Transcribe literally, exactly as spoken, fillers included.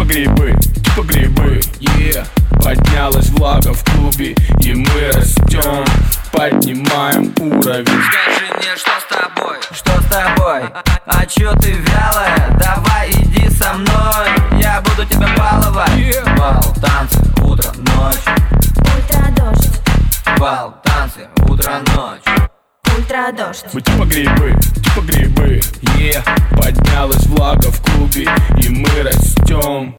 грибы, типа грибы, yeah. Поднялась влага в клубе, и мы растем, поднимаем уровень. Скажи мне, что с тобой? Что с тобой? А чё ты вялая? Давай иди со мной, я буду тебя баловать. yeah. Бал, танцы, утро, ночь. Ультрадождь. Бал, танцы, утро, ночь. Ультрадождь. Мы типа грибы, типа грибы, yeah. Поднялась влага в клубе, и мы растем.